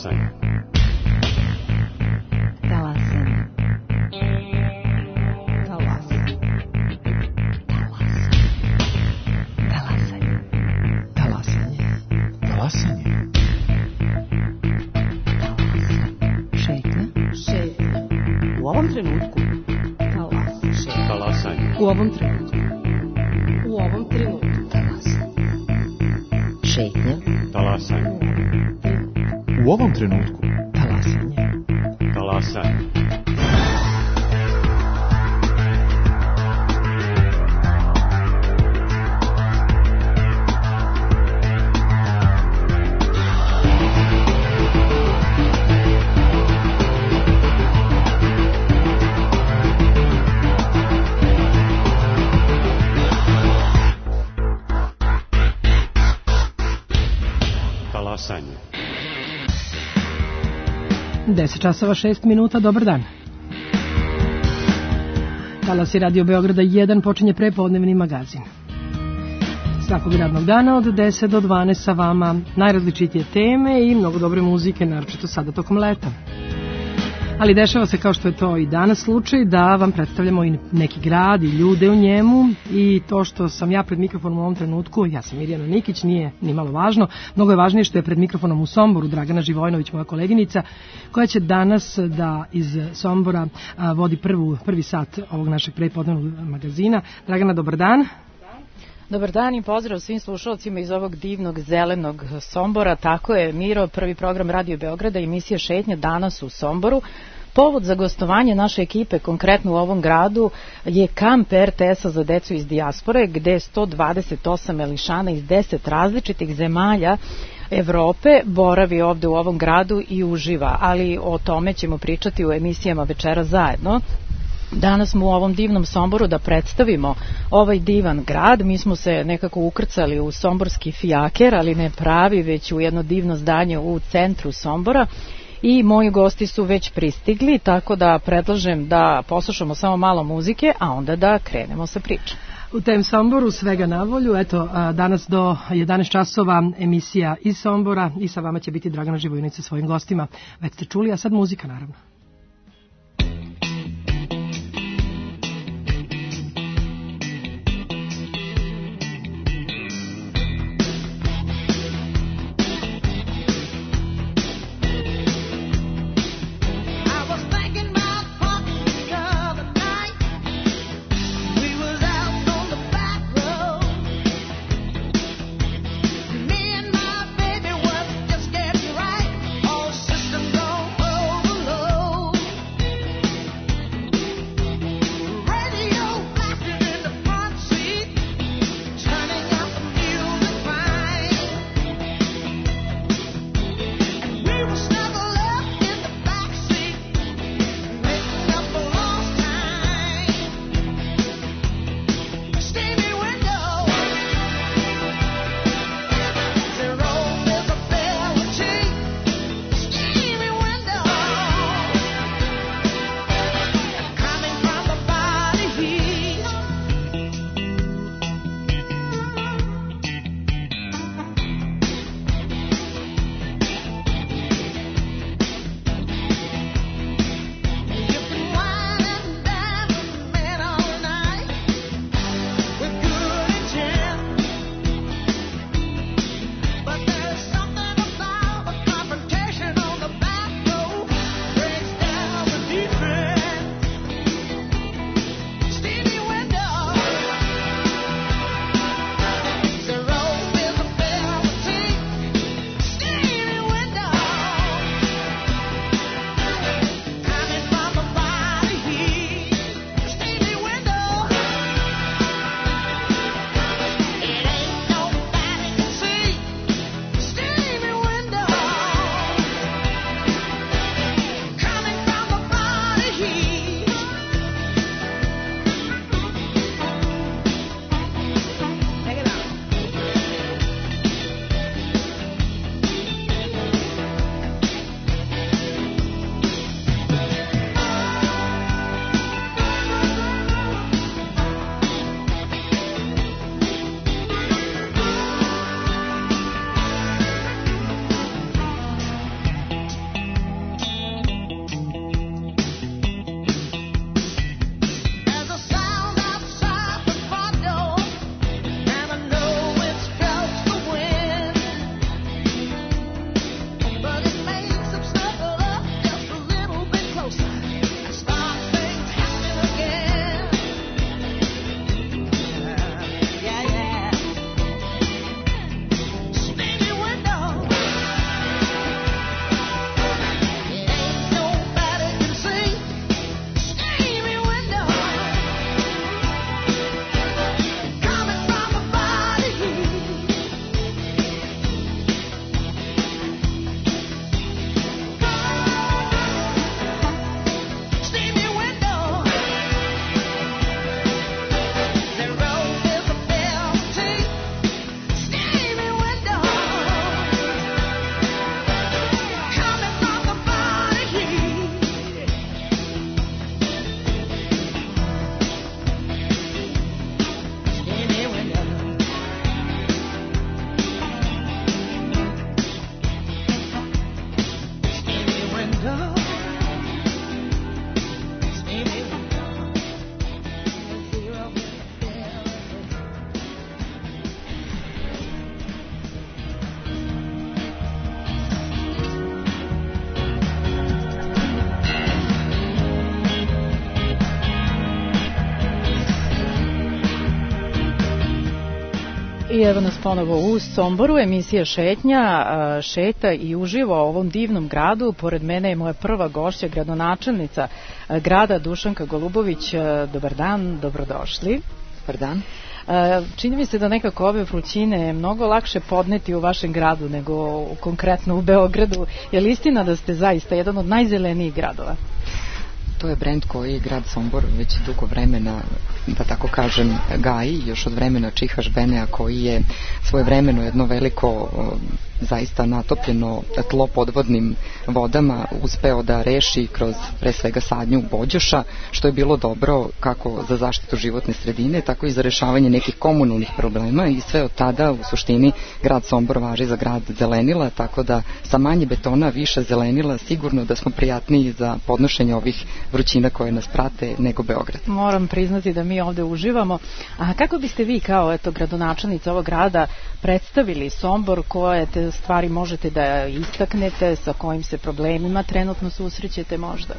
Talasanje. Talasanje. Talasanje. Talasanje. Talasanje. Talasanje. Šetnja. Šetnja. U ovom trenutku. Talasanje. U ovom trenutku. U ovom trenutku. Talasanje. Šetnja. Talasanje. U ovom trenutku. Talasanje. Talasanje. Talasanje. 10 časova 6 minuta, dobar dan. Talasi Radio Beograda 1 počinje prepodnevni magazin. Svakog radnog dana od 10 do 12 sa vama najrazličitije teme i mnogo dobre muzike, naročito sada tokom leta. Ali dešava se, kao što je to i danas slučaj, da vam predstavljamo i neki grad i ljude u njemu, i to što sam ja pred mikrofonom u ovom trenutku, ja sam Mirjana Nikić, nije ni malo važno. Mnogo je važnije što je pred mikrofonom u Somboru Dragana Živojnović, moja koleginica, koja će danas da iz Sombora vodi prvi sat ovog našeg prepodnevnog magazina. Dragana, dobar dan. Dobar dan i pozdrav svim slušalcima iz ovog divnog zelenog Sombora. Tako je, Miro, prvi program Radio Beograda, emisija Šetnja danas u Somboru. Povod za gostovanje naše ekipe, konkretno u ovom gradu, je kamp RTS-a za decu iz dijaspore, gde 128 melišana iz 10 različitih zemalja Evrope boravi ovde u ovom gradu i uživa, ali o tome ćemo pričati u emisijama večera zajedno. Danas smo u ovom divnom Somboru da predstavimo ovaj divan grad. Mi smo se nekako ukrcali u somborski fijaker, ali ne pravi, već u jedno divno zdanje u centru Sombora. I moji gosti su već pristigli, tako da predlažem da poslušamo samo malo muzike, a onda da krenemo sa pričom. U tem Somboru svega na volju. Eto, danas do 11 časova emisija iz Sombora i sa vama će biti Dragana Živojnović sa svojim gostima. Već ste čuli, a sad muzika naravno. Systems don't overload. I evo nas ponovo u Somboru, emisija Šetnja šeta i uživa u ovom divnom gradu. Pored mene je moja prva gošća, gradonačelnica grada Dušanka Golubović. Dobar dan, dobrodošli. Dobar dan. Čini mi se da nekako ove vrućine je mnogo lakše podneti u vašem gradu nego konkretno u Beogradu. Je li istina da ste zaista jedan od najzelenijih gradova? To je brend koji grad Sombor već dugo vremena, da tako kažem, gaji, još od vremena Čihaš Benea, koji je svojevremeno jedno veliko, zaista natopljeno tlo podvodnim vodama uspeo da reši kroz pre svega sadnju bođoša, što je bilo dobro kako za zaštitu životne sredine, tako i za rešavanje nekih komunalnih problema, i sve od tada u suštini grad Sombor važi za grad zelenila, tako da sa manje betona, više zelenila, sigurno da smo prijatniji za podnošenje ovih vrućina koje nas prate nego Beograd. Moram priznati da mi ovde uživamo. A kako biste vi kao gradonačelnica ovog grada predstavili Sombor, koje te stvari možete da istaknete, sa kojim se problemima trenutno susrećete možda?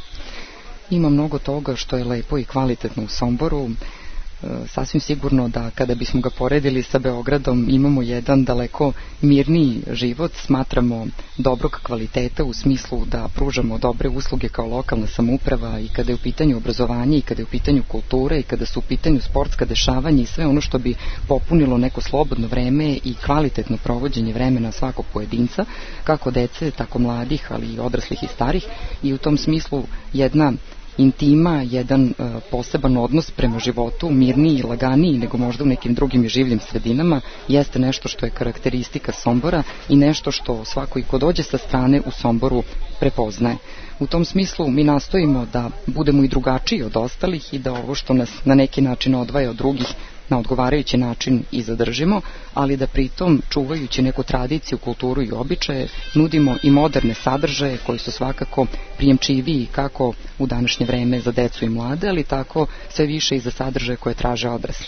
Ima mnogo toga što je lepo i kvalitetno u Somboru. Sasvim sigurno da kada bismo ga poredili sa Beogradom imamo jedan daleko mirniji život, smatramo dobrog kvaliteta u smislu da pružamo dobre usluge kao lokalna samouprava, i kada je u pitanju obrazovanje, i kada je u pitanju kulture, i kada su u pitanju sportska dešavanja i sve ono što bi popunilo neko slobodno vreme i kvalitetno provođenje vremena svakog pojedinca, kako dece, tako mladih, ali i odraslih i starih, i u tom smislu jedna intima, jedan poseban odnos prema životu, mirniji i laganiji nego možda u nekim drugim i življim sredinama, jeste nešto što je karakteristika Sombora i nešto što svako i ko dođe sa strane u Somboru prepoznaje. U tom smislu mi nastojimo da budemo i drugačiji od ostalih i da ovo što nas na neki način odvaja od drugih na odgovarajući način i zadržimo, ali da pritom, čuvajući neku tradiciju, kulturu i običaje, nudimo i moderne sadržaje koji su svakako prijemčiviji kako u današnje vreme za decu i mlade, ali tako sve više i za sadržaje koje traže odrasli.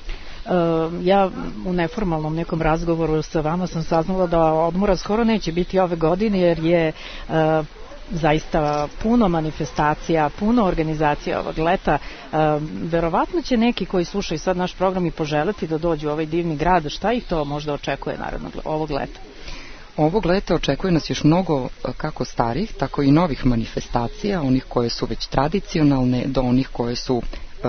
Ja u neformalnom nekom razgovoru sa vama sam saznala da odmora skoro neće biti ove godine, jer je zaista puno manifestacija, puno organizacija ovog leta. Verovatno će neki koji slušaju sad naš program i poželiti da dođu u ovaj divni grad. Šta ih to možda očekuje ovog leta? Ovog leta očekuje nas još mnogo kako starih, tako i novih manifestacija, onih koje su već tradicionalne do onih koje su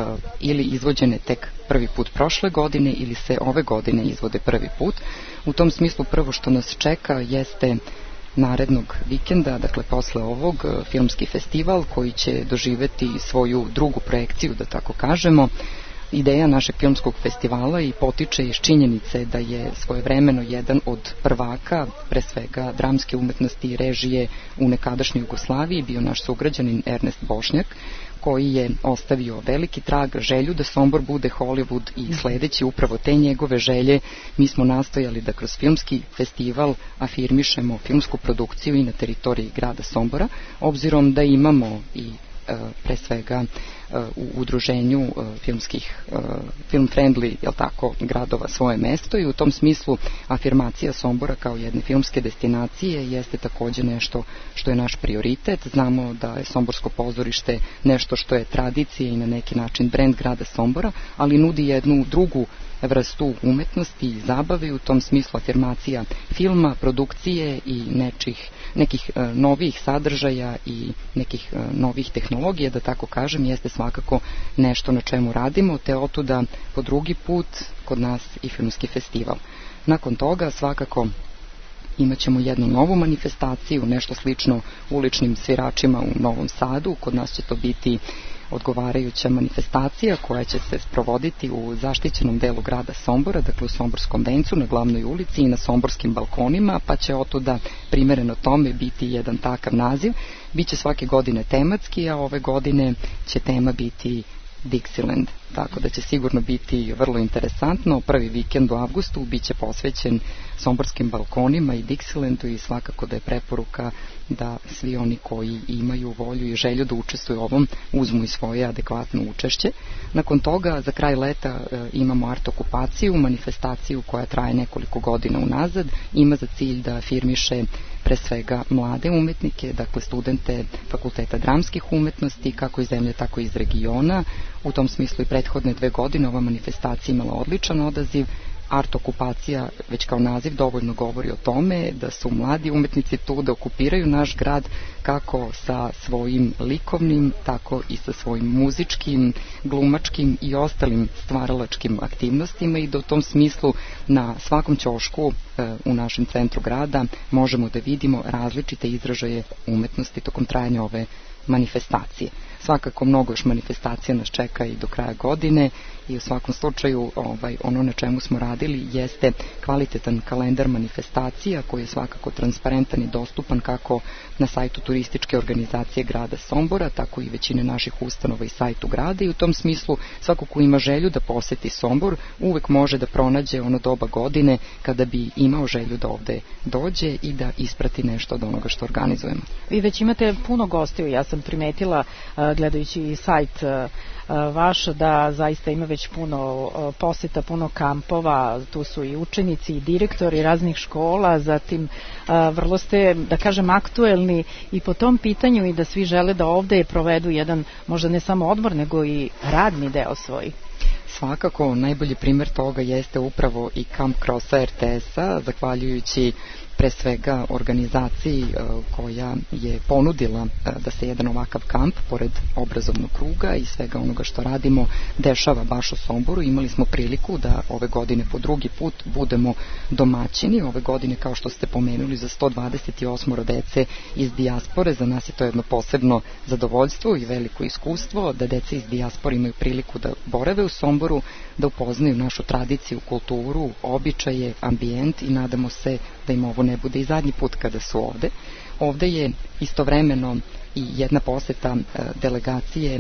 ili izvođene tek prvi put prošle godine ili se ove godine izvode prvi put. U tom smislu prvo što nas čeka jeste narednog vikenda, dakle posle ovog, filmski festival koji će doživeti svoju drugu projekciju, da tako kažemo. Ideja našeg filmskog festivala i potiče iz činjenice da je svojevremeno jedan od prvaka, pre svega dramske umetnosti i režije u nekadašnjoj Jugoslaviji, bio naš sugrađanin Ernest Bošnjak, koji je ostavio veliki trag, želju da Sombor bude Hollywood, i sledeći upravo te njegove želje mi smo nastojali da kroz filmski festival afirmišemo filmsku produkciju i na teritoriji grada Sombora, obzirom da imamo i pre svega u udruženju filmskih film friendly, jel tako, gradova svoje mesto, i u tom smislu afirmacija Sombora kao jedne filmske destinacije jeste takođe nešto što je naš prioritet. Znamo da je Somborsko pozorište nešto što je tradicija i na neki način brend grada Sombora, ali nudi jednu drugu vrstu umetnosti i zabave, u tom smislu afirmacija filma, produkcije i nekih novih sadržaja i nekih novih tehnologija, da tako kažem, jeste svakako nešto na čemu radimo, te otuda po drugi put kod nas i filmski festival. Nakon toga svakako imaćemo jednu novu manifestaciju, nešto slično uličnim sviračima u Novom Sadu. Kod nas će to biti odgovarajuća manifestacija koja će se sprovoditi u zaštićenom delu grada Sombora, dakle u Somborskom vencu, na glavnoj ulici i na somborskim balkonima, pa će otuda primereno tome biti jedan takav naziv. Biće svake godine tematski, a ove godine će tema biti Dixieland, tako da će sigurno biti vrlo interesantno. Prvi vikend u avgustu biće posvećen somborskim balkonima i Dixielandu, i svakako da je preporuka da svi oni koji imaju volju i želju da učestvuju u ovom uzmu i svoje adekvatno učešće. Nakon toga, za kraj leta, imamo art okupaciju, manifestaciju koja traje nekoliko godina unazad, ima za cilj da afirmiše pre svega mlade umetnike, dakle studente Fakulteta dramskih umetnosti, kako iz zemlje, tako i iz regiona. U tom smislu i prethodne 2 godine ova manifestacija imala odličan odaziv, art okupacija, već kao naziv, dovoljno govori o tome da su mladi umetnici tu da okupiraju naš grad kako sa svojim likovnim, tako i sa svojim muzičkim, glumačkim i ostalim stvaralačkim aktivnostima i da u tom smislu na svakom ćošku u našem centru grada možemo da vidimo različite izražaje umetnosti tokom trajanja ove manifestacije. Svakako mnogo još manifestacija nas čeka i do kraja godine i u svakom slučaju ono na čemu smo radili jeste kvalitetan kalendar manifestacija koji je svakako transparentan i dostupan kako na sajtu turističke organizacije grada Sombora, tako i većine naših ustanova i sajtu grada i u tom smislu svako ko ima želju da poseti Sombor uvek može da pronađe ono doba godine kada bi imao želju da ovde dođe i da isprati nešto od onoga što organizujemo. Vi već imate puno gostiju, ja sam primetila gledajući sajt vaš da zaista ima već puno poseta, puno kampova, tu su i učenici i direktori raznih škola, zatim vrlo ste, da kažem, aktuelni i po tom pitanju i da svi žele da ovde provedu jedan, možda ne samo odmor, nego i radni deo svoj. Svakako, najbolji primer toga jeste upravo i kamp Krosa RTS-a, zahvaljujući pre svega organizaciji koja je ponudila da se jedan ovakav kamp, pored obrazovnog kruga i svega onoga što radimo, dešava baš u Somboru. Imali smo priliku da ove godine po drugi put budemo domaćini. Ove godine, kao što ste pomenuli, za 128 dece iz dijaspore. Za nas je to jedno posebno zadovoljstvo i veliko iskustvo da deca iz dijaspore imaju priliku da borave u Somboru, da upoznaju našu tradiciju, kulturu, običaje, ambijent i nadamo se da im ovo ne bude i zadnji put kada su ovde. Ovde je istovremeno i jedna poseta delegacije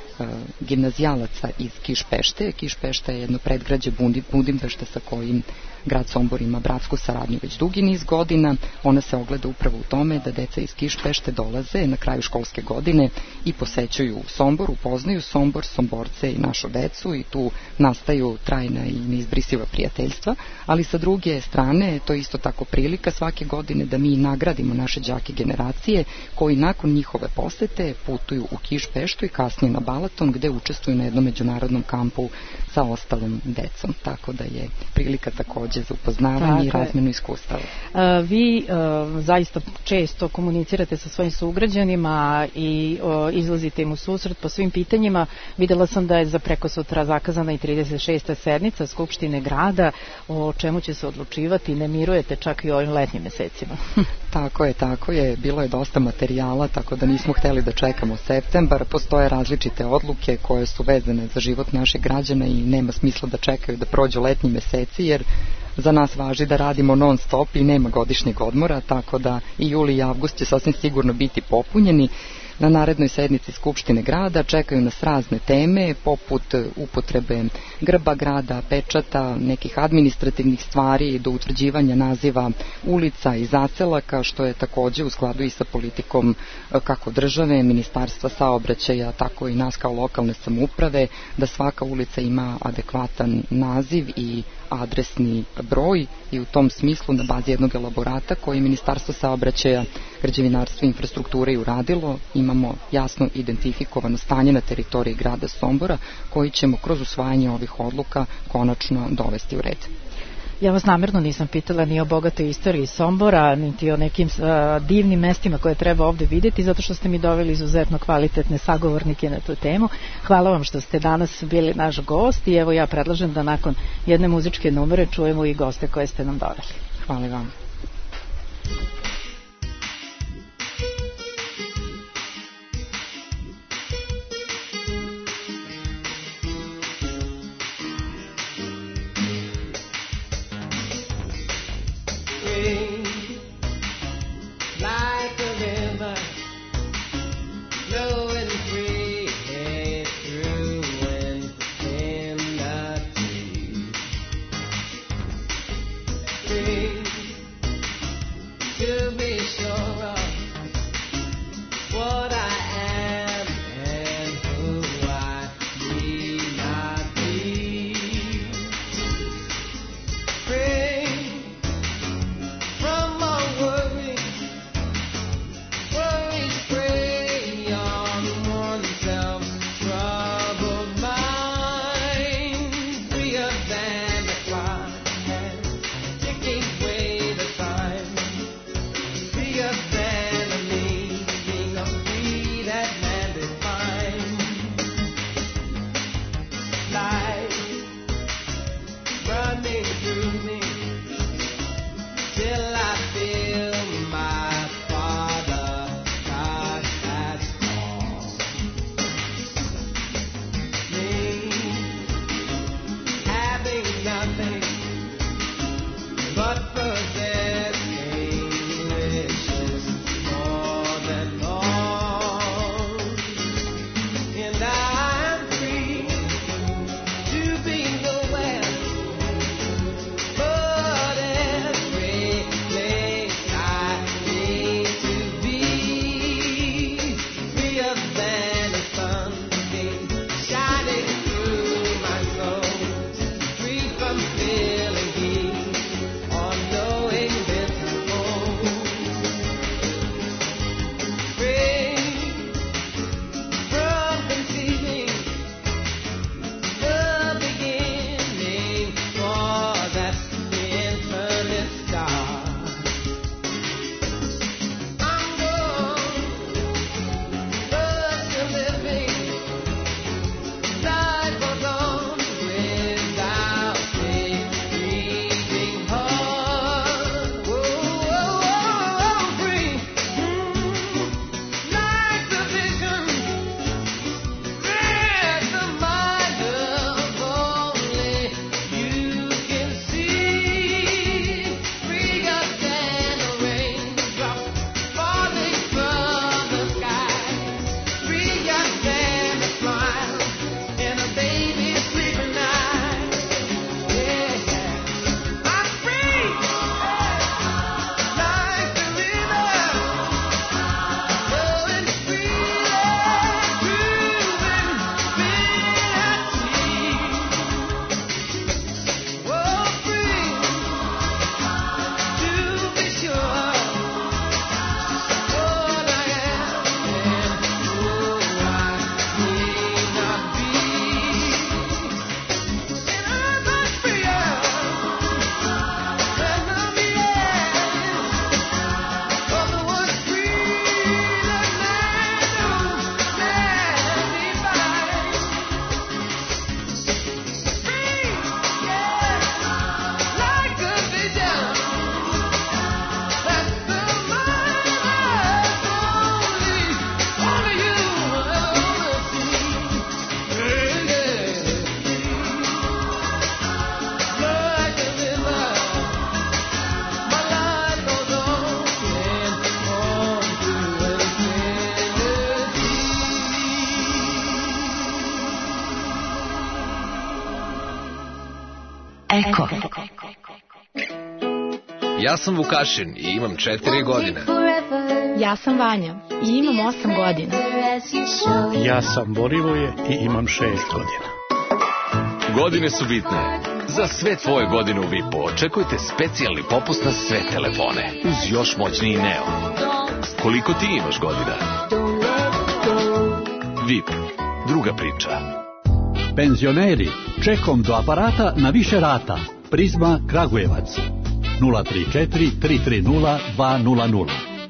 gimnazijalaca iz Kiš-Pešte. Kiš-Pešta je jedno predgrađe Budimpešte sa kojim grad Sombor ima bratsku saradnju već dugi niz godina. Ona se ogleda upravo u tome da deca iz Kiš-Pešte dolaze na kraju školske godine i posećuju Sombor, upoznaju Sombor, Somborce i našu decu i tu nastaju trajna i neizbrisiva prijateljstva, ali sa druge strane to je isto tako prilika svake godine da mi nagradimo naše đake generacije koji nakon njihove posete putuju u Kiš-Peštu i kasnije na Balaton gde učestvuju na jednom međunarodnom kampu sa ostalom decom, tako da je prilika takođe za upoznavanje i razmenu iskustava. Vi zaista često komunicirate sa svojim sugrađanima i izlazite im u susret po svim pitanjima. Videla sam da je za preko sutra zakazana i 36. sednica Skupštine grada, o čemu će se odlučivati, ne mirujete čak i u ovim letnjim mesecima. Tako je. Bilo je dosta materijala, tako da nismo hteli da čekamo septembar. Postoje različite odluke koje su vezane za život naših građana i nema smisla da čekaju da prođu letnji meseci, jer za nas važi da radimo non stop i nema godišnjeg odmora, tako da i juli i avgust će sasvim sigurno biti popunjeni. Na narednoj sednici Skupštine grada čekaju nas razne teme, poput upotrebe grba grada, pečata, nekih administrativnih stvari do utvrđivanja naziva ulica i zaselaka, što je takođe u skladu i sa politikom kako države, Ministarstva saobraćaja, tako i nas kao lokalne samouprave, da svaka ulica ima adekvatan naziv i adresni broj i u tom smislu na bazi jednog elaborata koji Ministarstvo saobraćaja, građevinarstva i infrastrukture je uradilo, imamo jasno identifikovano stanje na teritoriji grada Sombora koji ćemo kroz usvajanje ovih odluka konačno dovesti u red. Ja vas namerno nisam pitala ni o bogatoj istoriji Sombora, niti o nekim divnim mestima koje treba ovde vidjeti, zato što ste mi doveli izuzetno kvalitetne sagovornike na tu temu. Hvala vam što ste danas bili naš gost i evo ja predlažem da nakon jedne muzičke numere čujemo i goste koje ste nam doveli. Hvala vam. Eko. Ja sam Vukašin i imam 4 godine. Ja sam Vanja i imam 8 godina. Ja sam Borivoje i imam 6 godina. Godine su bitne. Za sve tvoje godine u VIP-u očekujte specijalni popust na sve telefone uz još moćniji Neo. Koliko ti imaš godina? VIP. Druga priča. Penzioneri, čekom do aparata na više rata. Prizma Kragujevac 034 330 200.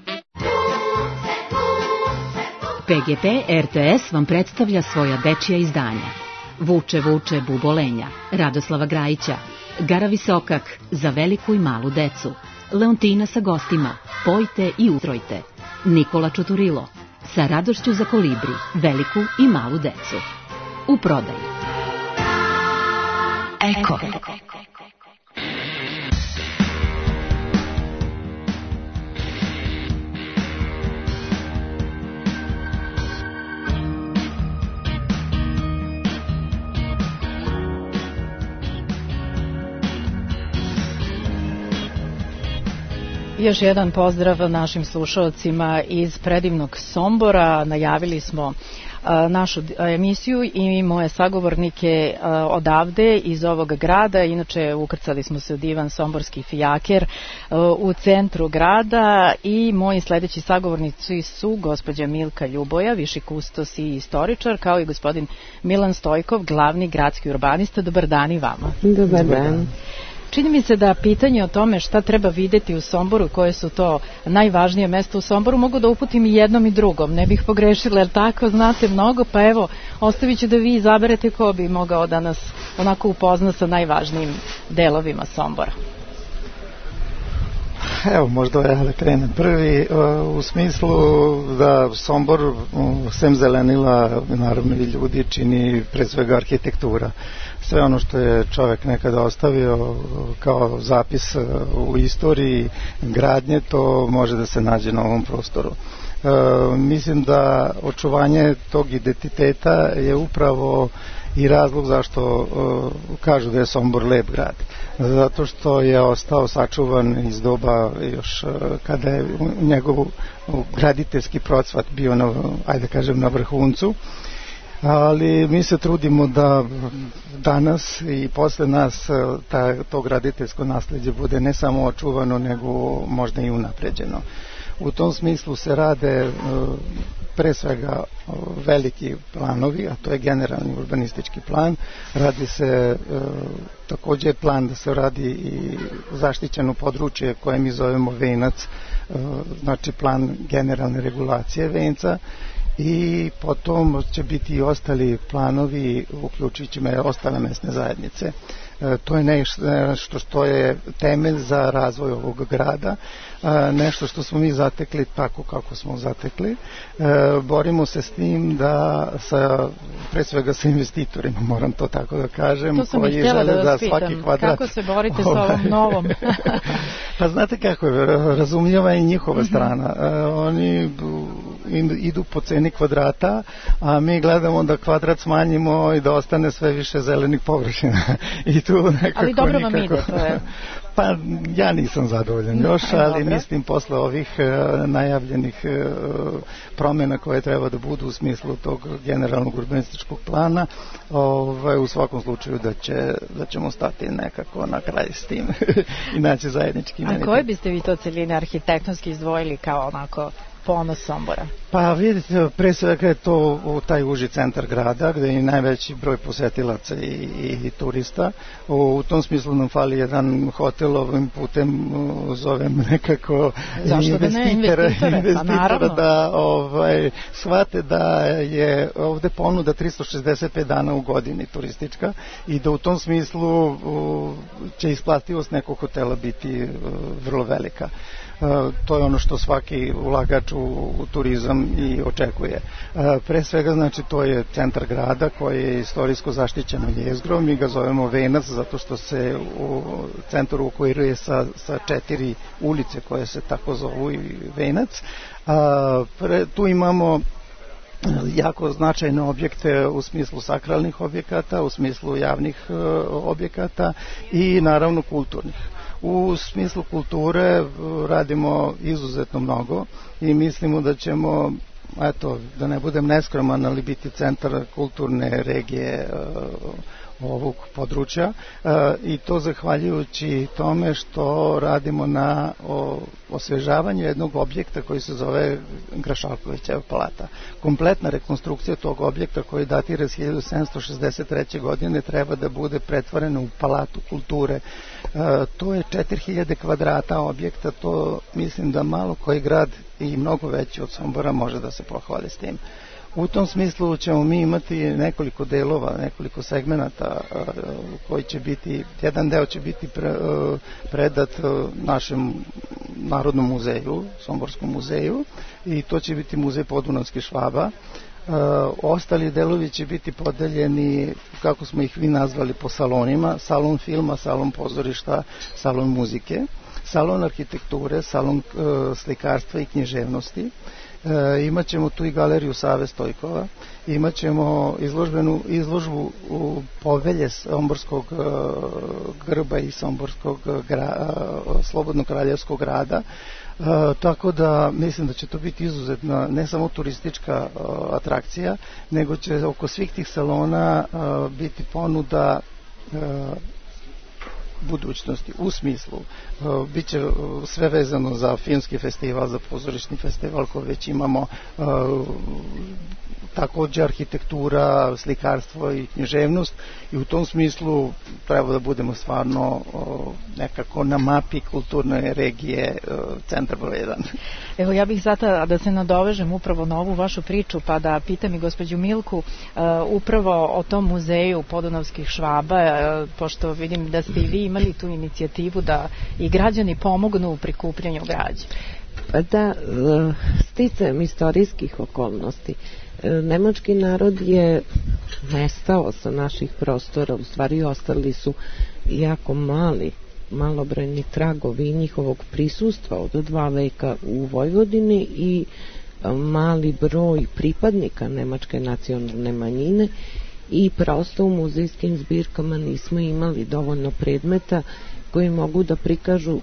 PGP RTS vam predstavlja svoja dečija izdanja. Vuče, vuče, bubolenja, Radoslava Grajića, Gara Visokak, za veliku i malu decu, Leontina sa gostima, Pojte i utrojte, Nikola Čuturilo, sa radošću za kolibri, veliku i malu decu. U prodaju. Eko. Još jedan pozdrav našim slušalcima iz predivnog Sombora. Najavili smo našu emisiju i moje sagovornike odavde iz ovog grada. Inače, ukrcali smo se u divan somborski fijaker u centru grada i moji sledeći sagovornici su gospođa Milka Ljuboja, viši kustos i istoričar, kao i gospodin Milan Stojkov, glavni gradski urbanista. Dobar dan i vama. Dobar dan. Čini mi se da pitanje o tome šta treba videti u Somboru, koje su to najvažnije mesta u Somboru, mogu da uputim i jednom i drugom. Ne bih pogrešila, jer tako znate mnogo, pa evo, ostavit ću da vi izaberete ko bi mogao da nas onako upozna sa najvažnijim delovima Sombora. Evo, možda ja da krenem prvi, u smislu da Sombor, sem zelenila, naravno i ljudi, čini pre svega arhitektura. Sve ono što je čovek nekada ostavio kao zapis u istoriji gradnje, to može da se nađe na ovom prostoru. Mislim da očuvanje tog identiteta je upravo i razlog zašto kažu da je Sombor lep grad. Zato što je ostao sačuvan iz doba još kada je njegov graditeljski procvat bio na, ajde kažem, na vrhuncu. Ali mi se trudimo da danas i posle nas to graditeljsko nasleđe bude ne samo očuvano, nego možda i unapređeno. U tom smislu se rade pre svega veliki planovi, a to je generalni urbanistički plan. Radi se takođe plan da se radi i zaštićeno područje koje mi zovemo Venac, znači plan generalne regulacije Venca, i potom će biti i ostali planovi uključujući ostale mesne zajednice. To je nešto što je temelj za razvoj ovog grada, nešto što smo mi zatekli tako kako smo zatekli. Borimo se s tim da pre svega sa investitorima, moram to tako da kažem, koji žele da svaki kvadrat... Kako se borite sa ovom novom? Pa znate kako je, razumljiva je i njihova strana. Oni idu po ceni kvadrata, a mi gledamo da kvadrat smanjimo i da ostane sve više zelenih površina. I tu nekako, ali dobro vam ide, to je... Pa ja nisam zadovoljan još, ali mislim posle ovih najavljenih promjena koje treba da budu u smislu tog generalnog urbanističkog plana, u svakom slučaju da ćemo stati nekako na kraj s tim i naći zajednički imenitelj. A koje biste vi to celine arhitektonski izdvojili kao onako ponos Sombora? Pa vidite, pre svega je to taj uži centar grada gde je najveći broj posetilaca i turista. U tom smislu nam fali jedan hotel, ovim putem zovem nekako investitora da shvate da je ovde ponuda 365 dana u godini turistička i da u tom smislu će isplativost nekog hotela biti vrlo velika. To je ono što svaki ulagač u turizam i očekuje. Pre svega, znači, to je centar grada koji je istorijsko zaštićeno jezgrom, mi ga zovemo Venac zato što se u centru ukoiruje sa 4 ulice koje se tako zovu i Venac. Tu imamo jako značajne objekte u smislu sakralnih objekata, u smislu javnih objekata i naravno kulturnih. U smislu kulture radimo izuzetno mnogo i mislimo da ćemo, eto, da ne budem neskroman, ali biti centar kulturne regije ovog područja i to zahvaljujući tome što radimo na osvežavanju jednog objekta koji se zove Grašalkovićeva palata. Kompletna rekonstrukcija tog objekta koji datira iz 1763. godine treba da bude pretvorena u palatu kulture. To je 4000 kvadrata objekta, to mislim da malo koji grad i mnogo veći od Sombora može da se pohvali s tim. U tom smislu ćemo mi imati nekoliko delova, nekoliko segmenata koji će biti, jedan deo će biti predat našem Narodnom muzeju, Somborskom muzeju, i to će biti muzej Podunavskih Švaba. Ostali delovi će biti podeljeni, kako smo ih vi nazvali, po salonima: salon filma, salon pozorišta, salon muzike, salon arhitekture, salon slikarstva i književnosti. Imaćemo tu i galeriju Save Stojkova, imaćemo izložbu u povelje Somborskog grba i Somborskog slobodnog kraljevskog grada, tako da mislim da će to biti izuzetna ne samo turistička atrakcija, nego će oko svih tih salona biti ponuda budućnosti, u smislu bit će sve vezano za filmski festival, za pozorišni festival koji već imamo, takođe arhitektura, slikarstvo i književnost, i u tom smislu treba da budemo stvarno nekako na mapi kulturne regije centar broj 1. Evo, ja bih sada da se nadovežem upravo na ovu vašu priču, pa da pitam i gospođu Milku upravo o tom muzeju podunavskih Švaba, pošto vidim da ste i vi imali tu inicijativu da i građani pomognu u prikupljanju građe. Pa da, sticajem istorijskih okolnosti, nemački narod je nestao sa naših prostora, u stvari ostali su jako malobrojni tragovi njihovog prisustva od 2 veka u Vojvodini i mali broj pripadnika nemačke nacionalne manjine, i prosto u muzejskim zbirkama nismo imali dovoljno predmeta koji mogu da prikažu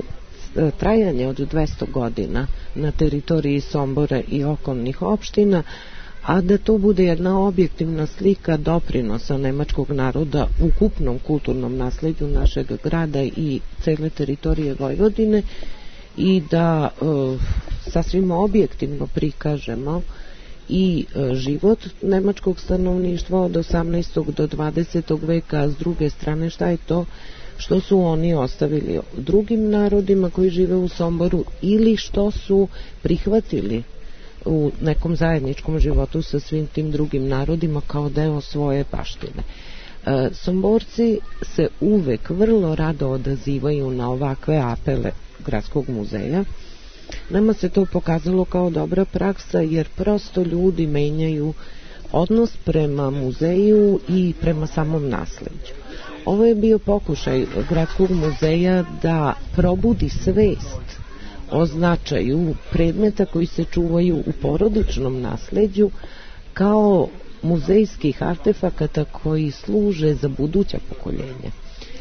trajanje od 200 godina na teritoriji Sombora i okolnih opština, a da to bude jedna objektivna slika doprinosa nemačkog naroda u ukupnom kulturnom nasleđu našeg grada i cele teritorije Vojvodine, i da sasvim objektivno prikažemo i život nemačkog stanovništva od 18. do 20. veka, a s druge strane šta je to što su oni ostavili drugim narodima koji žive u Somboru ili što su prihvatili u nekom zajedničkom životu sa svim tim drugim narodima kao deo svoje baštine. Somborci se uvek vrlo rado odazivaju na ovakve apele Gradskog muzeja. Nama se to pokazalo kao dobra praksa, jer prosto ljudi menjaju odnos prema muzeju i prema samom nasleđu. Ovo je bio pokušaj Gradskog muzeja da probudi svest o značaju predmeta koji se čuvaju u porodičnom nasleđu kao muzejskih artefakata koji služe za buduća pokoljenja.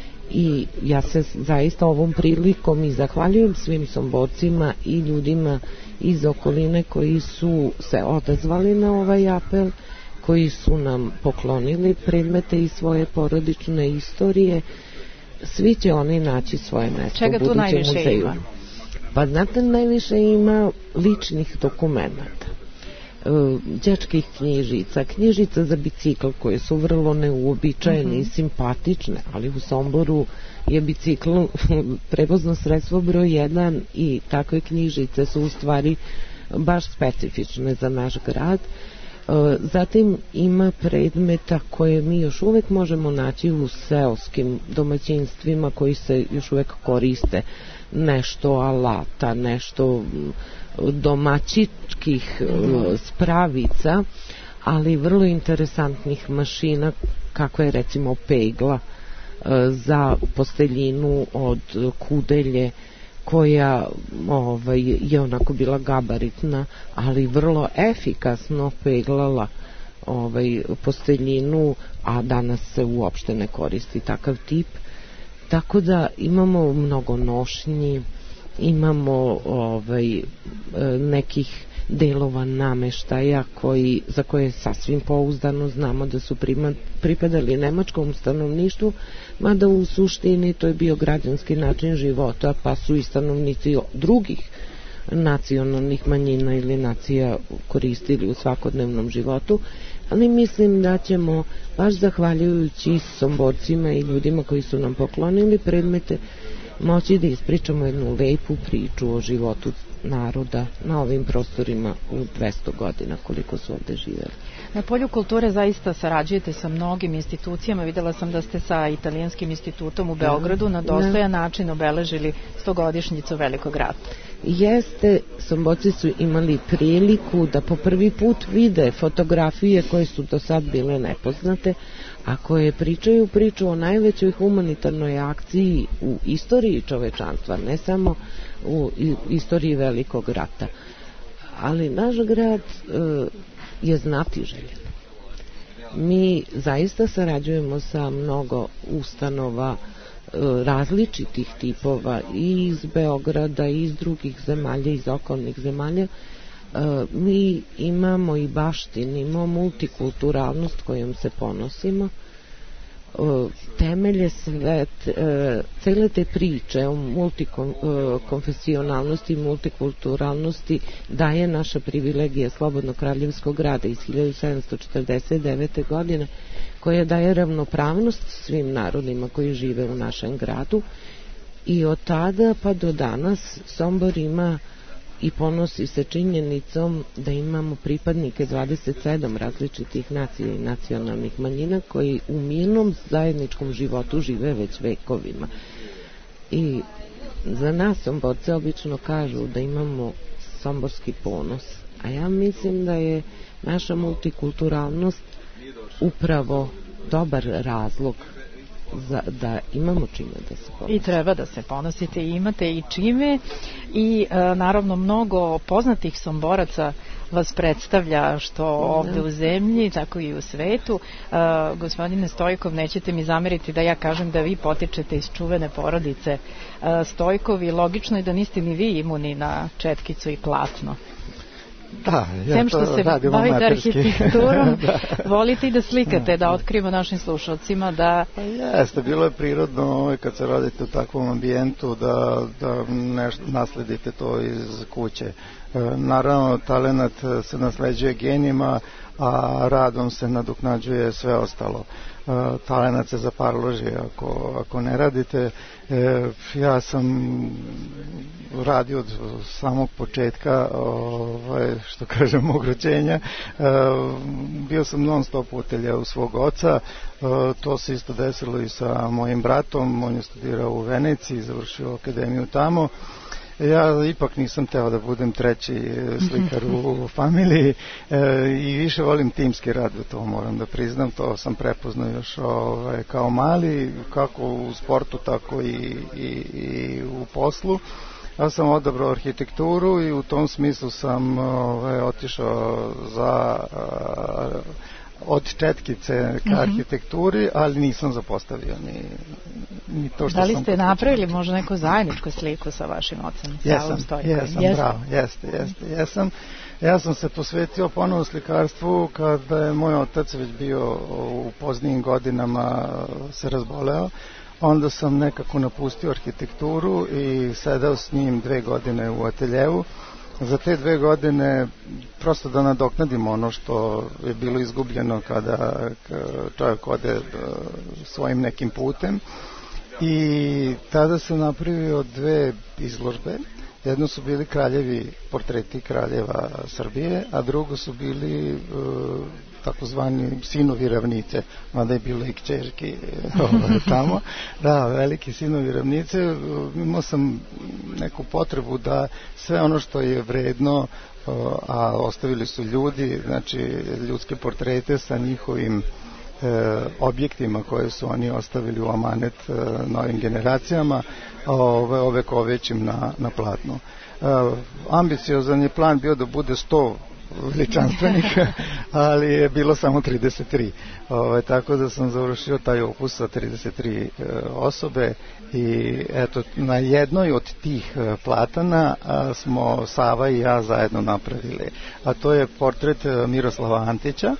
I ja se zaista ovom prilikom i zahvaljujem svim Somborcima i ljudima iz okoline koji su se odazvali na ovaj apel, koji su nam poklonili predmete iz svoje porodične istorije. Svi će oni naći svoje mesto u budućem muzeju. Ima? Pa znate, najviše ima ličnih dokumenata, đačkih knjižica za bicikl koje su vrlo neuobičajene i simpatične, ali u Somboru je bicikl prevozno sredstvo broj 1 i takve knjižice su u stvari baš specifične za naš grad. Zatim ima predmeta koje mi još uvek možemo naći u seoskim domaćinstvima koji se još uvek koriste, nešto alata, nešto domaćičkih spravica, ali vrlo interesantnih mašina, kako je recimo pegla za posteljinu od kudelje, koja je onako bila gabaritna, ali vrlo efikasno peglala posteljinu, a danas se uopšte ne koristi takav tip. Tako da imamo mnogo nošnji, imamo nekih delova nameštaja za koje sasvim pouzdano znamo da su pripadali nemačkom stanovništvu, mada u suštini to je bio građanski način života, pa su i stanovnici drugih nacionalnih manjina ili nacija koristili u svakodnevnom životu, ali mislim da ćemo, baš zahvaljujući Somborcima i ljudima koji su nam poklonili predmete, moći da ispričamo jednu lepu priču o životu naroda na ovim prostorima u 200 godina koliko su ovde živeli. Na polju kulture zaista sarađujete sa mnogim institucijama. Videla sam da ste sa Italijanskim institutom u Beogradu na dostojan način obeležili 100-godišnjicu Velikog rata. Jeste, Somborci su imali priliku da po prvi put vide fotografije koje su do sad bile nepoznate, a koje pričaju priču o najvećoj humanitarnoj akciji u istoriji čovečanstva, ne samo u istoriji Velikog rata. Ali naš grad je znatiželjen. Mi zaista sarađujemo sa mnogo ustanova različitih tipova i iz Beograda i iz drugih zemalja, iz okolnih zemalja. Mi imamo i baštinimo multikulturalnost kojom se ponosimo. temelje cele te priče o multikonfesionalnosti i multikulturalnosti daje naša privilegija Slobodnog kraljevskog grada iz 1749. godine, koja daje ravnopravnost svim narodima koji žive u našem gradu, i od tada pa do danas Sombor ima i ponosi se činjenicom da imamo pripadnike 27 različitih nacija i nacionalnih manjina koji u mirnom zajedničkom životu žive već vekovima. I za nas Somborce obično kažu da imamo somborski ponos, a ja mislim da je naša multikulturalnost upravo dobar razlog da imamo čime da se ponosite. I treba da se ponosite i imate i čime, i naravno mnogo poznatih Somboraca vas predstavlja što ovde u zemlji, tako i u svetu. Gospodine Stojkov, nećete mi zameriti da ja kažem da vi potičete iz čuvene porodice Stojkovi. Logično je da niste ni vi imuni na četkicu i platno. Da, ja sem što se bavite arhitekturom, volite i da slikate, da otkrivamo našim slušalcima da... Jeste, bilo je prirodno kad se radite u takvom ambijentu da nešto nasledite to iz kuće. Naravno, talenat se nasleđuje genima, a radom se nadoknađuje sve ostalo. Talenat se zaparloži ako ne radite. Ja sam radio od samog početka, što kažem, mog rođenja. Bio sam non stop u ateljeu svog oca. To se isto desilo i sa mojim bratom. On je studirao u Veneciji, završio akademiju tamo. Ja ipak nisam teo da budem treći slikar u familiji i više volim timski rad, to moram da priznam, to sam prepoznao još kao mali, kako u sportu, tako i u poslu. Ja sam odabrao arhitekturu i u tom smislu sam otišao od četkice ka arhitектuri, ali nisam zapostavio ni to što sam... Da li ste napravili možda neku zajedničku sliku sa vašim ocem? Jesam. Ja sam se posvetio ponovo slikarstvu kada je moj otac već bio u poznijim godinama se razboleo. Onda sam nekako napustio arhitekturu i sedao s njim 2 godine u ateljevu. Za te 2 godine prosto da nadoknadimo ono što je bilo izgubljeno kada čovjek ode svojim nekim putem. I tada sam napravio 2 izložbe. Jedno su bili kraljevi, portreti kraljeva Srbije, a drugo su bili takozvani sinovi ravnice, mada je bilo i kćerki tamo. Da, veliki sinovi ravnice. Imao sam neku potrebu da sve ono što je vredno, a ostavili su ljudi, znači ljudske portrete sa njihovim objektima koje su oni ostavili u amanet novim generacijama, ovekovećim na platnu. Ambiciozan je plan bio da bude 100 veličanstvenih, ali je bilo samo 33. Tako da sam završio taj opus sa 33 osobe i eto, na jednoj od tih platana smo Sava i ja zajedno napravili. A to je portret Miroslava Antića.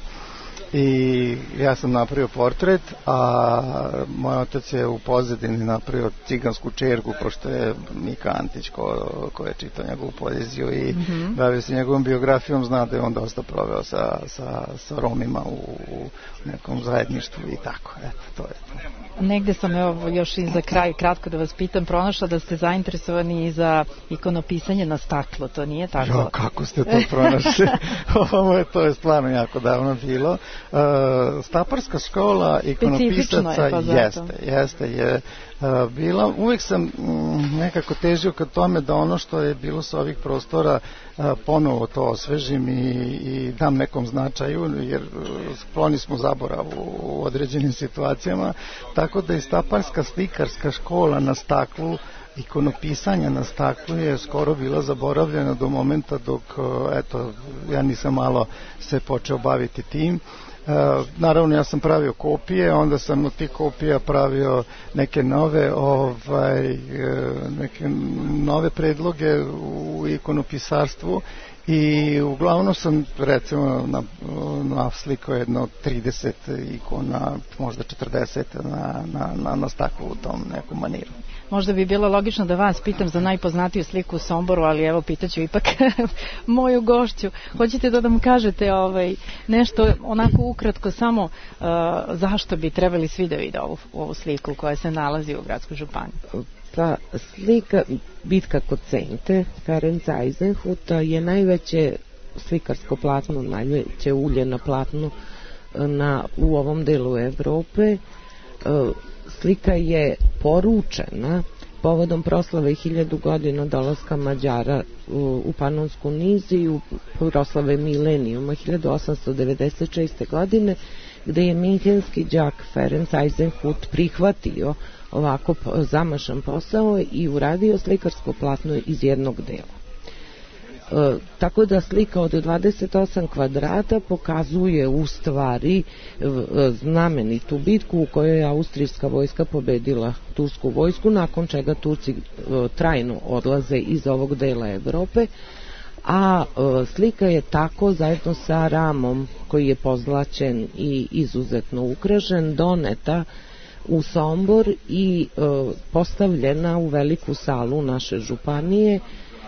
I ja sam napravio portret, a moj otac je u pozadini napravio cigansku čerku, pošto je Mika Antić ko je čitao njegovu poeziju i bavio se njegovom biografijom, zna da je on dosta proveo sa Romima u nekom zajedništvu i tako, eto, to je to. Negde sam, evo, još i za kraj, kratko da vas pitam, pronašla da ste zainteresovani i za ikonopisanje na staklo, to nije tako? Jo, kako ste to pronašli? To je stvarno jako davno bilo. Staparska škola ikonopisaca je bila. Uvijek sam nekako težio ka tome da ono što je bilo sa ovih prostora ponovo to osvežim i dam nekom značaju, jer skloni smo zaboravu u određenim situacijama, tako da i Staparska slikarska škola na staklu, ikonopisanja na staklu je skoro bila zaboravljena do momenta dok, eto, ja nisam malo se počeo baviti tim. Naravno, ja sam pravio kopije, onda sam od tih kopija pravio neke nove predloge u ikonopisarstvu I uglavnom sam recimo na slikao jedno 30 ikona, možda 40 na staklu u tom nekom maniru. Možda bi bilo logično da vas pitam za najpoznatiju sliku u Somboru, ali evo pitaću ipak moju gošću. Hoćete da nam kažete nešto onako ukratko samo zašto bi trebali svi da vide ovu sliku koja se nalazi u Gradskoj županiji? Pa slika Bitka kod Sente Ferenca Eisenhuta je najveće slikarsko platno, najveće ulje na platnu u ovom delu Evrope. Slika je poručena povodom proslave 1000 godina dolaska Mađara u Panonsku niziju, proslave milenijuma 1896. godine, gde je minhenski đak Ferenc Eisenhut prihvatio ovako zamašan posao i uradio slikarsko platno iz jednog dela. Tako da slika od 28 kvadrata pokazuje u stvari znamenitu bitku u kojoj je austrijska vojska pobedila tursku vojsku, nakon čega Turci trajno odlaze iz ovog dela Evrope, a slika je tako zajedno sa ramom koji je pozlaćen i izuzetno ukrašen doneta u Sombor i postavljena u veliku salu naše županije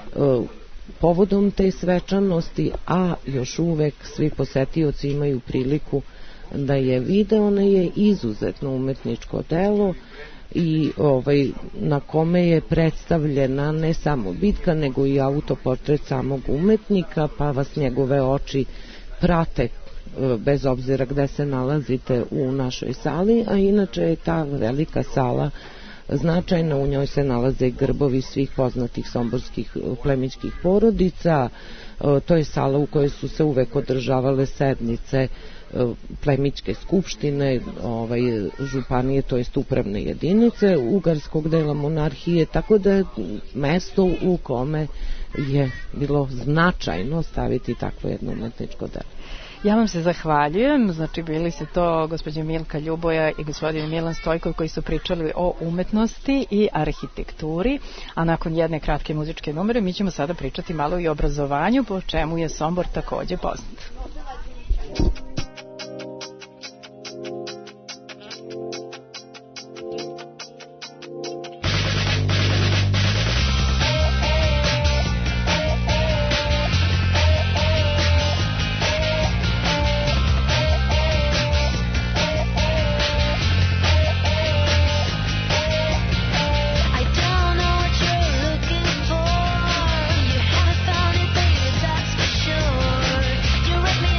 povodom te svečanosti, a još uvek svi posetioci imaju priliku da je vide. Ona je izuzetno umetničko delo i na kome je predstavljena ne samo bitka, nego i autoportret samog umetnika, pa vas njegove oči prate bez obzira gde se nalazite u našoj sali, a inače je ta velika sala značajna, u njoj se nalaze grbovi svih poznatih somborskih plemićkih porodica. To je sala u kojoj su se uvek održavale sednice plemićke skupštine, županije, to jest upravne jedinice ugarskog dela monarhije, tako da je mesto u kome je bilo značajno staviti takvo jedno umetničko delo. Ja vam se zahvaljujem, znači bili se to gospođa Milka Ljuboja i gospodin Milan Stojkov koji su pričali o umetnosti i arhitekturi, a nakon jedne kratke muzičke numere mi ćemo sada pričati malo i o obrazovanju, po čemu je Sombor takođe poznat. You with me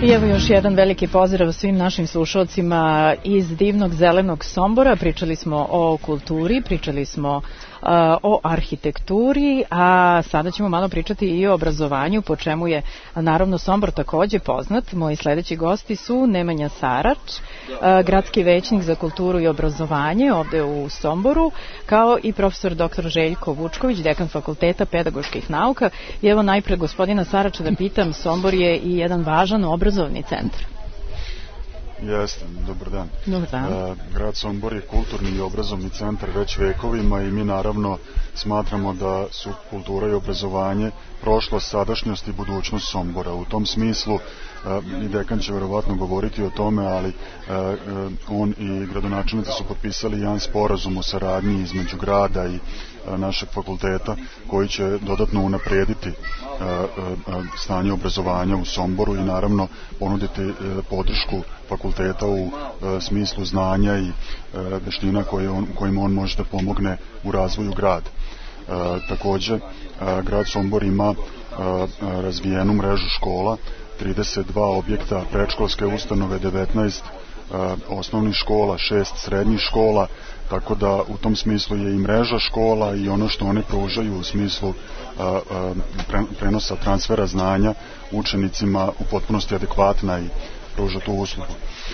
I evo još jedan veliki pozdrav svim našim slušalcima iz divnog zelenog Sombora. Pričali smo o kulturi, pričali smo o arhitekturi, a sada ćemo malo pričati i o obrazovanju, po čemu je naravno Sombor takođe poznat. Moji sledeći gosti su Nemanja Sarač, gradski većnik za kulturu i obrazovanje ovde u Somboru, kao i profesor dr. Željko Vučković, dekan Fakulteta pedagoških nauka. I evo najpre gospodina Sarača da pitam, Sombor je i jedan važan obrazovni centar. Jeste, dobar dan. Dobar dan. Grad Sombor je kulturni i obrazovni centar već vekovima i mi naravno smatramo da su kultura i obrazovanje prošlost, sadašnjost i budućnost Sombora. U tom smislu i dekan će verovatno govoriti o tome, ali on i gradonačelnica su potpisali jedan sporazum o saradnji između grada i našeg fakulteta koji će dodatno unaprediti stanje obrazovanja u Somboru i naravno ponuditi podršku fakulteta u smislu znanja i veština kojim on može da pomogne u razvoju grada. Takođe, grad Sombor ima razvijenu mrežu škola, 32 objekta predškolske ustanove, 19 osnovnih škola, 6 srednjih škola, tako da u tom smislu je i mreža škola i ono što one pružaju u smislu prenosa transfera znanja učenicima u potpunosti adekvatna i pruža tu uslugu.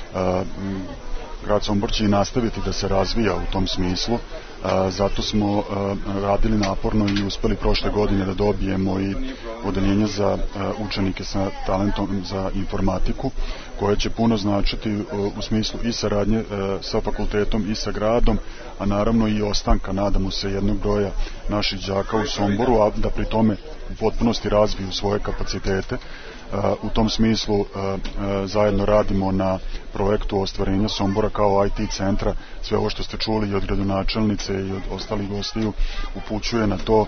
Grad Sombor će i nastaviti da se razvija u tom smislu, zato smo radili naporno i uspeli prošle godine da dobijemo i odeljenje za učenike sa talentom za informatiku, koje će puno značiti u smislu i saradnje sa fakultetom i sa gradom, a naravno i ostanka, nadamo se, jednog broja naših đaka u Somboru, a da pri tome u potpunosti razviju svoje kapacitete. U tom smislu zajedno radimo na projektu ostvarenja Sombora kao IT centra. Sve ovo što ste čuli i od gradonačelnice i od ostalih gostiju upućuje na to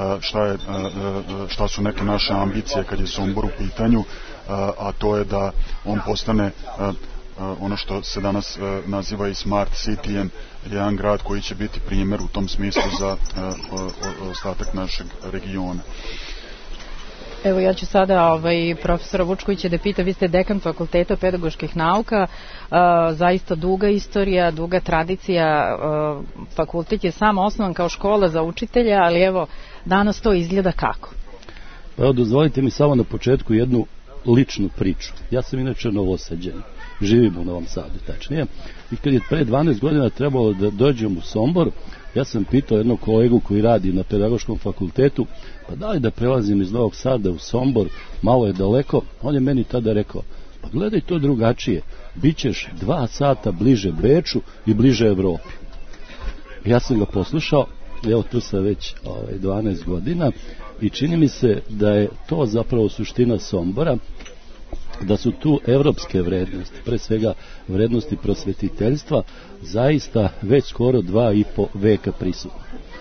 šta su neke naše ambicije kad je Sombor u pitanju, a to je da on postane ono što se danas naziva i Smart City, jedan grad koji će biti primjer u tom smislu za ostatak našeg regiona. Evo ja ću sada profesora Vučkovića da pita, vi ste dekan Fakulteta pedagoških nauka, zaista duga istorija, duga tradicija, fakultet je sam osnovan kao škola za učitelja, ali evo danas to izgleda kako? Evo dozvolite mi samo na početku jednu ličnu priču. Ja sam inače Novosađanin, živim u Novom Sadu tačnije, i kad je pre 12 godina trebalo da dođem u Sombor, ja sam pitao jednog kolegu koji radi na pedagoškom fakultetu, pa da li da prelazim iz Novog Sada u Sombor, malo je daleko. On je meni tada rekao, pa gledaj to drugačije, bit ćeš 2 sata bliže Beču i bliže Evropi. Ja sam ga poslušao, evo tu sam već 12 godina i čini mi se da je to zapravo suština Sombora, da su tu evropske vrednosti, pre svega vrednosti prosvetiteljstva, zaista već skoro 2,5 veka prisutne.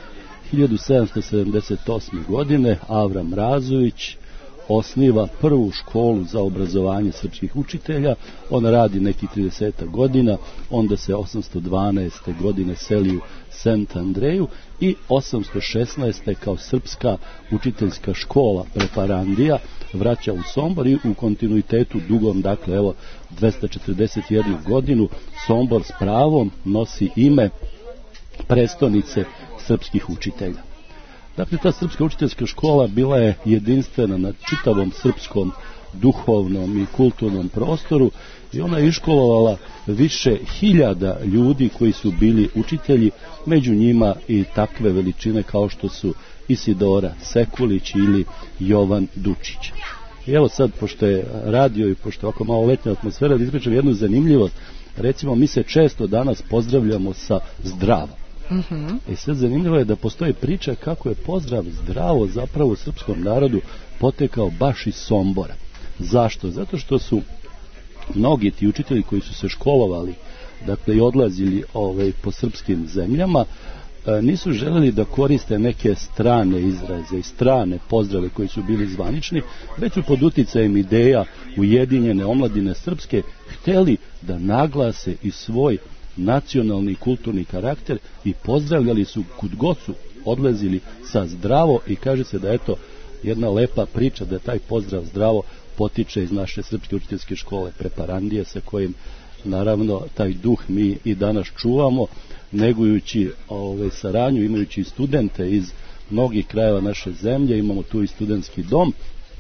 1778. godine Avram Razović osniva prvu školu za obrazovanje srpskih učitelja. Ona radi neki 30 godina, onda se 812. godine seli u Sent Andreju i 816. kao srpska učiteljska škola preparandija vraća u Sombor i u kontinuitetu dugom, dakle evo 241 godinu, Sombor s pravom nosi ime prestonice srpskih učitelja. Dakle, ta srpska učiteljska škola bila je jedinstvena na čitavom srpskom duhovnom i kulturnom prostoru i ona je iškolovala više hiljada ljudi koji su bili učitelji, među njima i takve veličine kao što su Isidora Sekulić ili Jovan Dučić. I evo sad, pošto je radio i pošto je ovako malo letnja atmosfera, da ispričam jednu zanimljivost. Recimo, mi se često danas pozdravljamo sa zdravo. I sad zanimljivo je da postoji priča kako je pozdrav zdravo zapravo u srpskom narodu potekao baš iz Sombora. Zašto? Zato što su mnogi ti učitelji koji su se školovali, dakle i odlazili po srpskim zemljama, nisu želeli da koriste neke strane izraze i strane pozdrave koji su bili zvanični, već su pod uticajem ideja ujedinjene omladine srpske hteli da naglase i svoj nacionalni i kulturni karakter i pozdravljali su kud god su odlazili sa zdravo i kaže se da eto jedna lepa priča da je taj pozdrav zdravo potiče iz naše srpske učiteljske škole Preparandije, sa kojim naravno taj duh mi i danas čuvamo, negujući saradnju, imajući studente iz mnogih krajeva naše zemlje, imamo tu i studentski dom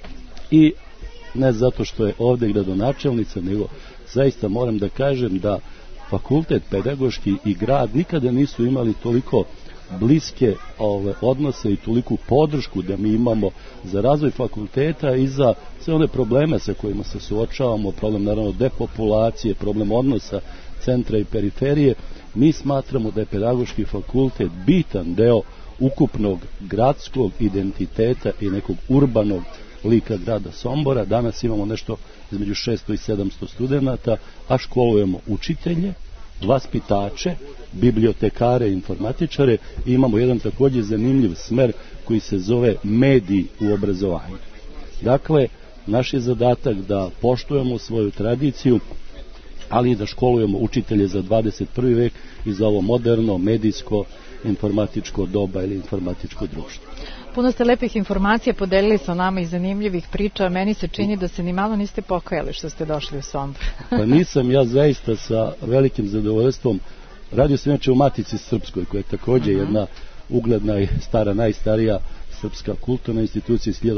i ne zato što je ovde gradonačelnica, nego zaista moram da kažem da fakultet pedagoški i grad nikada nisu imali toliko bliske odnose i toliku podršku da mi imamo za razvoj fakulteta i za sve one probleme sa kojima se suočavamo, problem naravno depopulacije, problem odnosa centra i periferije. Mi smatramo da je pedagoški fakultet bitan deo ukupnog gradskog identiteta i nekog urbanog lika grada Sombora. Danas imamo nešto između 600 i 700 studenta, a školujemo učitelje, vaspitače, bibliotekare i informatičare i imamo jedan također zanimljiv smer koji se zove mediji u obrazovanju. Dakle, naš je zadatak da poštujemo svoju tradiciju, ali i da školujemo učitelje za 21. vek i za ovo moderno, medijsko, informatičko doba ili informatičko društvo. Puno ste lepih informacija podelili sa nama i zanimljivih priča, a meni se čini da se ni malo niste pokajali što ste došli u Sombor. Pa nisam, ja zaista sa velikim zadovoljstvom. Radio sam inače u Matici Srpskoj, koja je također jedna ugledna i stara, najstarija srpska kulturna institucija iz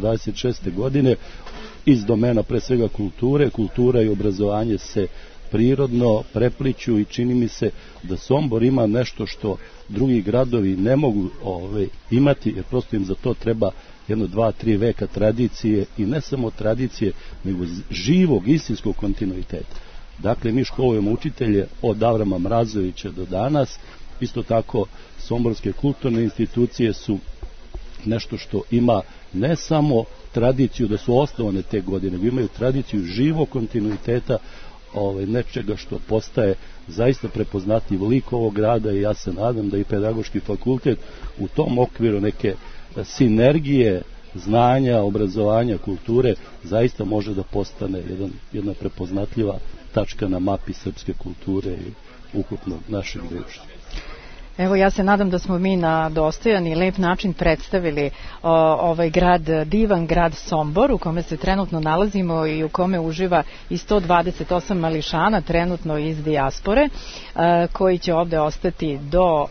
1826. godine, iz domena pre svega kulture. Kultura i obrazovanje se prirodno prepliću i čini mi se da Sombor ima nešto što drugi gradovi ne mogu imati, jer prosto im za to treba 1, 2, 3 veka tradicije i ne samo tradicije, nego živog, istinskog kontinuiteta. Dakle, mi školujemo učitelje od Avrama Mrazovića do danas. Isto tako, somborske kulturne institucije su nešto što ima ne samo tradiciju da su osnovane te godine, nego imaju tradiciju živog kontinuiteta, nečega što postaje zaista prepoznatljiv lik ovog grada i ja se nadam da i pedagoški fakultet u tom okviru neke sinergije znanja, obrazovanja, kulture zaista može da postane jedna prepoznatljiva tačka na mapi srpske kulture i ukupno našeg društva. Evo, ja se nadam da smo mi na dostojan i lep način predstavili ovaj grad, divan grad Sombor, u kome se trenutno nalazimo i u kome uživa i 128 mališana trenutno iz dijaspore, koji će ovde ostati do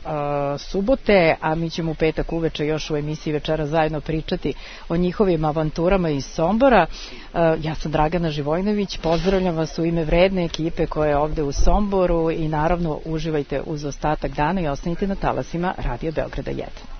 subote, a mi ćemo u petak uveče još u emisiji Večera zajedno pričati o njihovim avanturama iz Sombora. Ja sam Dragana Živojnović, pozdravljam vas u ime vredne ekipe koja je ovde u Somboru i naravno uživajte uz ostatak dana i ostanite na talasima Radio Beograda 1.